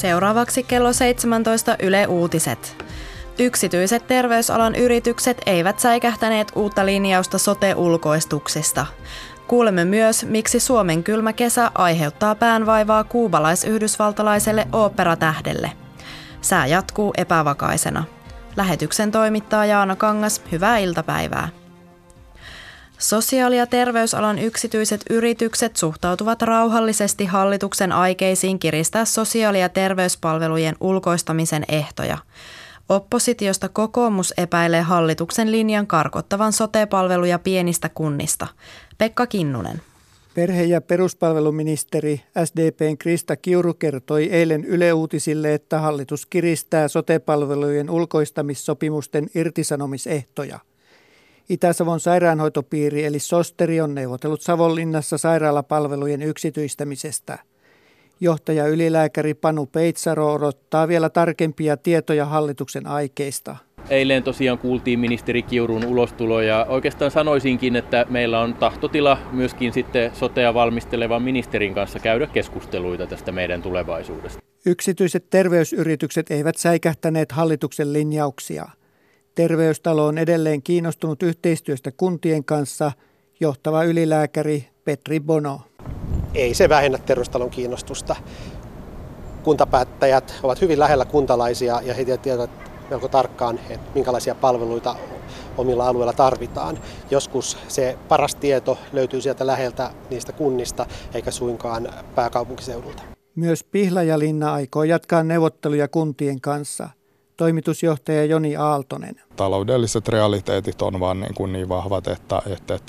Seuraavaksi kello 17 Yle Uutiset. Yksityiset terveysalan yritykset eivät säikähtäneet uutta linjausta sote-ulkoistuksista. Kuulemme myös, miksi Suomen kylmä kesä aiheuttaa päänvaivaa kuubalais-yhdysvaltalaiselle oopperatähdelle. Sää jatkuu epävakaisena. Lähetyksen toimittaa Jaana Kangas, hyvää iltapäivää. Sosiaali- ja terveysalan yksityiset yritykset suhtautuvat rauhallisesti hallituksen aikeisiin kiristää sosiaali- ja terveyspalvelujen ulkoistamisen ehtoja. Oppositiosta kokoomus epäilee hallituksen linjan karkottavan sote-palveluja pienistä kunnista. Pekka Kinnunen. Perhe- ja peruspalveluministeri SDP:n Krista Kiuru kertoi eilen Yle Uutisille, että hallitus kiristää sote-palvelujen ulkoistamissopimusten irtisanomisehtoja. Itä-Savon sairaanhoitopiiri eli Sosteri on neuvotellut Savonlinnassa sairaalapalvelujen yksityistämisestä. Johtaja ylilääkäri Panu Peitsaro odottaa vielä tarkempia tietoja hallituksen aikeista. Eilen tosiaan kuultiin ministeri Kiurun ulostulo ja oikeastaan sanoisinkin, että meillä on tahtotila myöskin sitten sotea valmistelevan ministerin kanssa käydä keskusteluita tästä meidän tulevaisuudesta. Yksityiset terveysyritykset eivät säikähtäneet hallituksen linjauksia. Terveystalo on edelleen kiinnostunut yhteistyöstä kuntien kanssa, johtava ylilääkäri Petri Bono. Ei se vähennä terveystalon kiinnostusta. Kuntapäättäjät ovat hyvin lähellä kuntalaisia ja he tietävät melko tarkkaan, että minkälaisia palveluita omilla alueilla tarvitaan. Joskus se paras tieto löytyy sieltä läheltä niistä kunnista eikä suinkaan pääkaupunkiseudulta. Myös Pihlajalinna aikoo jatkaa neuvotteluja kuntien kanssa. Toimitusjohtaja Joni Aaltonen. Taloudelliset realiteetit on vaan niin vahvat, että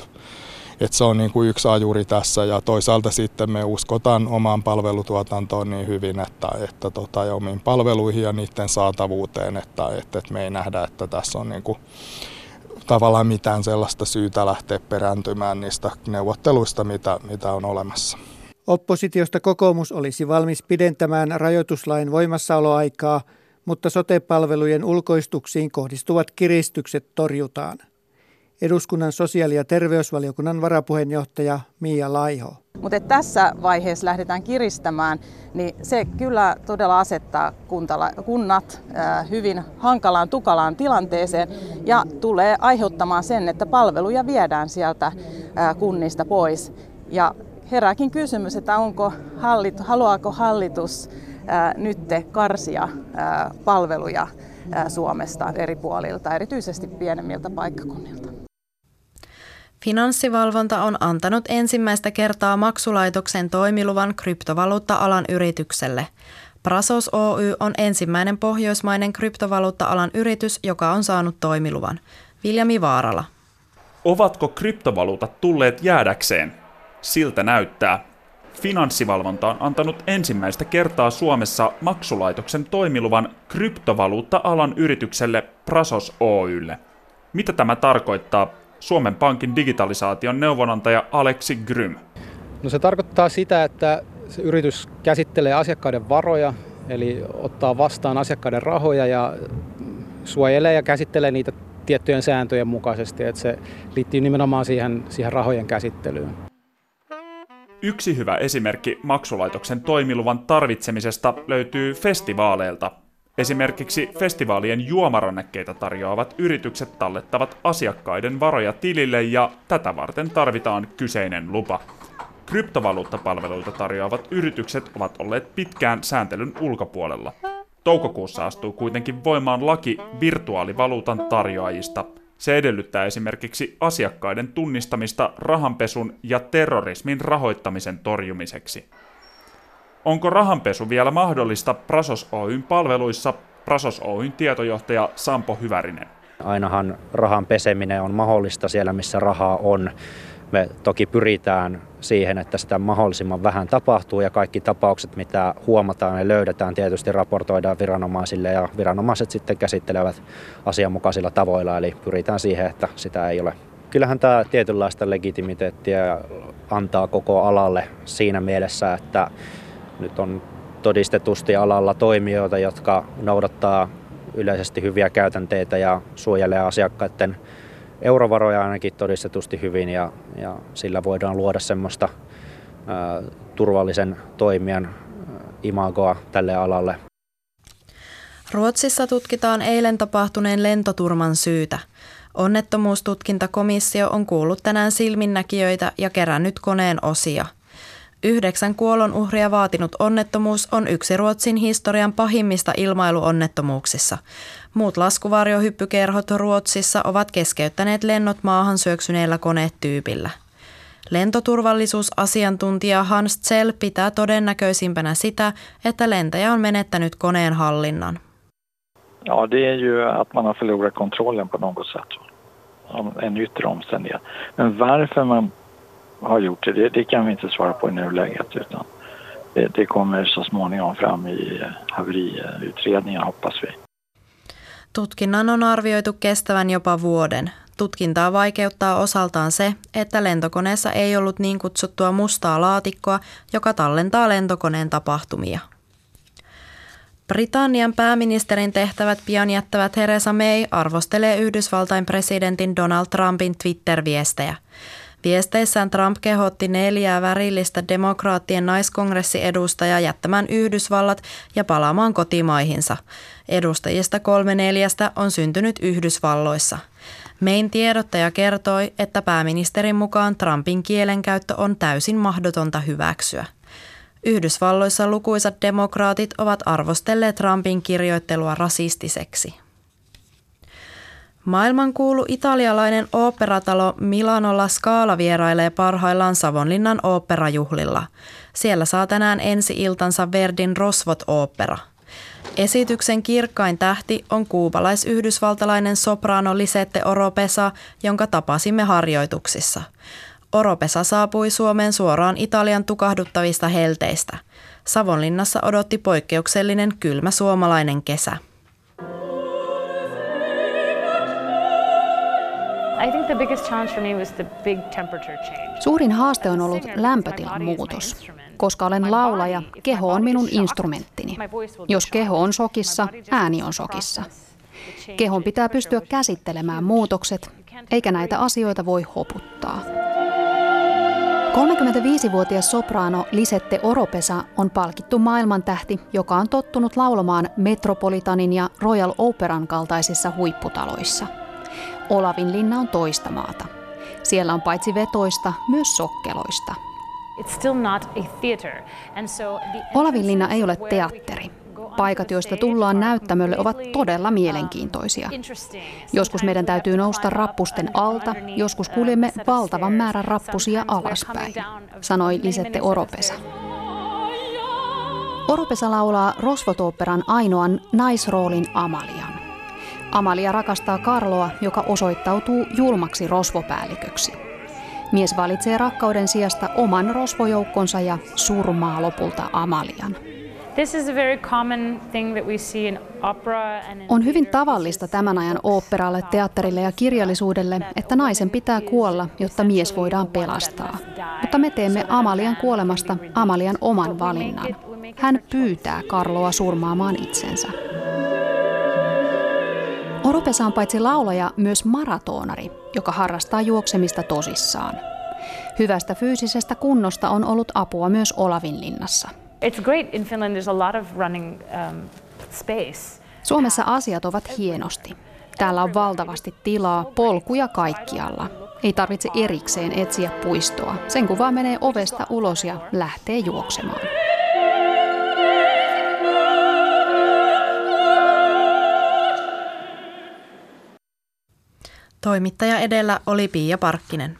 se on niin kuin yksi ajuri tässä ja toisaalta sitten me uskotaan omaan palvelutuotantoon niin hyvin, ja omiin palveluihin ja niiden saatavuuteen, että me ei nähdä, että tässä on niin kuin tavallaan mitään sellaista syytä lähteä perääntymään niistä neuvotteluista, mitä on olemassa. Oppositiosta kokoomus olisi valmis pidentämään rajoituslain voimassaoloaikaa, mutta sote-palvelujen ulkoistuksiin kohdistuvat kiristykset torjutaan. Eduskunnan sosiaali- ja terveysvaliokunnan varapuheenjohtaja Mia Laiho. Mutta tässä vaiheessa lähdetään kiristämään, niin se kyllä todella asettaa kunnat hyvin hankalaan, tukalaan tilanteeseen ja tulee aiheuttamaan sen, että palveluja viedään sieltä kunnista pois. Ja herääkin kysymys, että haluaako hallitus nyt karsia palveluja Suomesta eri puolilta, erityisesti pienemmiltä paikkakunnilta. Finanssivalvonta on antanut ensimmäistä kertaa maksulaitoksen toimiluvan kryptovaluutta-alan yritykselle. Prasos Oy on ensimmäinen pohjoismainen kryptovaluutta-alan yritys, joka on saanut toimiluvan. Viljami Vaarala. Ovatko kryptovaluutat tulleet jäädäkseen? Siltä näyttää. Finanssivalvonta on antanut ensimmäistä kertaa Suomessa maksulaitoksen toimiluvan kryptovaluutta-alan yritykselle Prasos Oylle. Mitä tämä tarkoittaa? Suomen Pankin digitalisaation neuvonantaja Aleksi Grym. No se tarkoittaa sitä, että se yritys käsittelee asiakkaiden varoja, eli ottaa vastaan asiakkaiden rahoja ja suojelee ja käsittelee niitä tiettyjen sääntöjen mukaisesti, että se liittyy nimenomaan siihen rahojen käsittelyyn. Yksi hyvä esimerkki maksulaitoksen toimiluvan tarvitsemisesta löytyy festivaaleilta. Esimerkiksi festivaalien juomarannekkeita tarjoavat yritykset tallettavat asiakkaiden varoja tilille ja tätä varten tarvitaan kyseinen lupa. Kryptovaluuttapalveluita tarjoavat yritykset ovat olleet pitkään sääntelyn ulkopuolella. Toukokuussa astuu kuitenkin voimaan laki virtuaalivaluutan tarjoajista. Se edellyttää esimerkiksi asiakkaiden tunnistamista rahanpesun ja terrorismin rahoittamisen torjumiseksi. Onko rahanpesu vielä mahdollista Prasos Oyn palveluissa? Prasos Oyn tietojohtaja Sampo Hyvärinen. Ainahan rahan peseminen on mahdollista siellä, missä rahaa on. Me toki pyritään siihen, että sitä mahdollisimman vähän tapahtuu ja kaikki tapaukset, mitä huomataan ja löydetään, tietysti raportoidaan viranomaisille ja viranomaiset sitten käsittelevät asianmukaisilla tavoilla, eli pyritään siihen, että sitä ei ole. Kyllähän tämä tietynlaista legitimiteettiä antaa koko alalle siinä mielessä, että nyt on todistetusti alalla toimijoita, jotka noudattaa yleisesti hyviä käytänteitä ja suojelee asiakkaiden eurovaroja ainakin todistetusti hyvin ja sillä voidaan luoda semmoista turvallisen toimijan imagoa tälle alalle. Ruotsissa tutkitaan eilen tapahtuneen lentoturman syytä. Onnettomuustutkintakomissio on kuullut tänään silminnäkijöitä ja kerännyt koneen osia. 9 kuolonuhria vaatinut onnettomuus on yksi Ruotsin historian pahimmista ilmailuonnettomuuksissa. Muut laskuvarjohyppykerhot Ruotsissa ovat keskeyttäneet lennot maahan syöksyneellä koneetyypillä. Lentoturvallisuusasiantuntija Hans Zell pitää todennäköisimpänä sitä, että lentäjä on menettänyt koneen hallinnan. Ja, det är ju att man har förlorat kontrollen på något sätt. En yttre omständighet. Men varför man har gjort det kan vi inte svara på i nuläget, utan det kommer så småningom fram i haveriutredningen, hoppas vi. Tutkinnan on arvioitu kestävän jopa vuoden. Tutkintaa vaikeuttaa osaltaan se, että lentokoneessa ei ollut niin kutsuttua mustaa laatikkoa, joka tallentaa lentokoneen tapahtumia. Britannian pääministerin tehtävät pian jättävä Theresa May arvostelee Yhdysvaltain presidentin Donald Trumpin Twitter-viestejä. Viesteissään Trump kehotti 4 värillistä demokraattien naiskongressiedustajaa jättämään Yhdysvallat ja palaamaan kotimaihinsa. Edustajista 3/4 on syntynyt Yhdysvalloissa. Mayn tiedottaja kertoi, että pääministerin mukaan Trumpin kielenkäyttö on täysin mahdotonta hyväksyä. Yhdysvalloissa lukuisat demokraatit ovat arvostelleet Trumpin kirjoittelua rasistiseksi. Maailmankuulu italialainen oopperatalo Milano La Scala vierailee parhaillaan Savonlinnan oopperajuhlilla. Siellä saa tänään ensi-iltansa Verdin Rosvot-ooppera. Esityksen kirkkain tähti on kuubalais-yhdysvaltalainen sopraano Lisette Oropesa, jonka tapasimme harjoituksissa. Oropesa saapui Suomeen suoraan Italian tukahduttavista helteistä. Savonlinnassa odotti poikkeuksellinen kylmä suomalainen kesä. Suurin haaste on ollut lämpötilan muutos. Koska olen laulaja, keho on minun instrumenttini. Jos keho on shokissa, ääni on shokissa. Kehon pitää pystyä käsittelemään muutokset, eikä näitä asioita voi hoputtaa. 35-vuotias sopraano Lisette Oropesa on palkittu maailmantähti, joka on tottunut laulamaan Metropolitanin ja Royal Operan kaltaisissa huipputaloissa. Olavinlinna on toista maata. Siellä on paitsi vetoista, myös sokkeloista. Olavinlinna ei ole teatteri. Paikat, joista tullaan näyttämölle, ovat todella mielenkiintoisia. Joskus meidän täytyy nousta rappusten alta, joskus kuljemme valtavan määrän rappusia alaspäin, sanoi Lisette Oropesa. Oropesa laulaa Rosvot-oopperan ainoan naisroolin Amalian. Amalia rakastaa Carloa, joka osoittautuu julmaksi rosvopäälliköksi. Mies valitsee rakkauden sijasta oman rosvojoukkonsa ja surmaa lopulta Amalian. On hyvin tavallista tämän ajan oopperalle, teatterille ja kirjallisuudelle, että naisen pitää kuolla, jotta mies voidaan pelastaa. Mutta me teemme Amalian kuolemasta Amalian oman valinnan. Hän pyytää Carloa surmaamaan itsensä. Oropesa on paitsi laulaja myös maratonari, joka harrastaa juoksemista tosissaan. Hyvästä fyysisestä kunnosta on ollut apua myös Olavinlinnassa. Suomessa asiat ovat hienosti. Täällä on valtavasti tilaa, polkuja kaikkialla. Ei tarvitse erikseen etsiä puistoa. Sen kun vaan menee ovesta ulos ja lähtee juoksemaan. Toimittaja edellä oli Pia Parkkinen.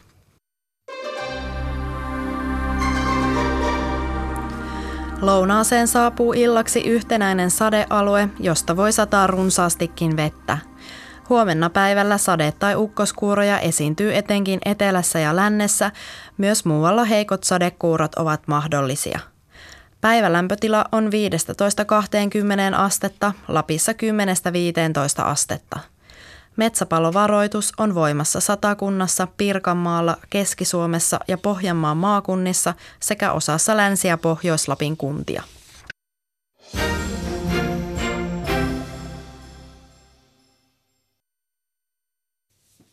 Lounaaseen saapuu illaksi yhtenäinen sadealue, josta voi sataa runsaastikin vettä. Huomenna päivällä sade- tai ukkoskuuroja esiintyy etenkin etelässä ja lännessä, myös muualla heikot sadekuurot ovat mahdollisia. Päivälämpötila on 15–20 astetta, Lapissa 10–15 astetta. Metsäpalovaroitus on voimassa Satakunnassa, Pirkanmaalla, Keski-Suomessa ja Pohjanmaan maakunnissa sekä osassa Länsi- ja Pohjois-Lapin kuntia.